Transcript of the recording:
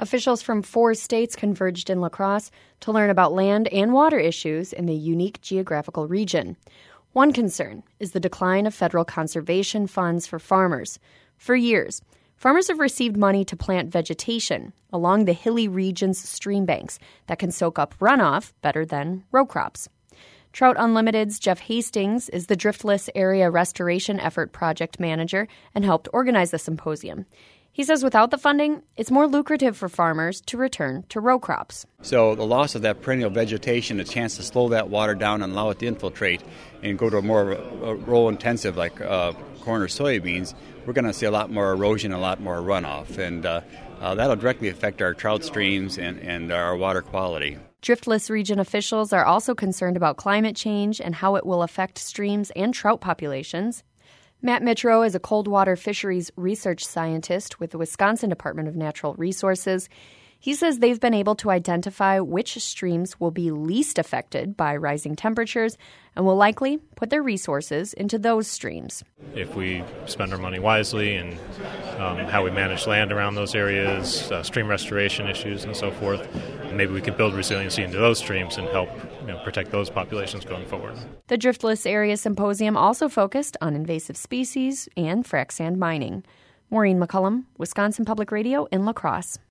Officials from 4 states converged in La Crosse to learn about land and water issues in the unique geographical region. One concern is the decline of federal conservation funds for farmers. For years, farmers have received money to plant vegetation along the hilly region's stream banks that can soak up runoff better than row crops. Trout Unlimited's Jeff Hastings is the Driftless Area Restoration Effort project manager and helped organize the symposium. He says without the funding, it's more lucrative for farmers to return to row crops. So the loss of that perennial vegetation, a chance to slow that water down and allow it to infiltrate and go to a more row-intensive like corn or soybeans, we're going to see a lot more erosion, a lot more runoff. And that'll directly affect our trout streams and our water quality. Driftless region officials are also concerned about climate change and how it will affect streams and trout populations. Matt Mitro is a cold water fisheries research scientist with the Wisconsin Department of Natural Resources. He says they've been able to identify which streams will be least affected by rising temperatures and will likely put their resources into those streams. If we spend our money wisely and how we manage land around those areas, stream restoration issues and so forth, maybe we can build resiliency into those streams and help protect those populations going forward. The Driftless Area Symposium also focused on invasive species and frac sand mining. Maureen McCullum, Wisconsin Public Radio in La Crosse.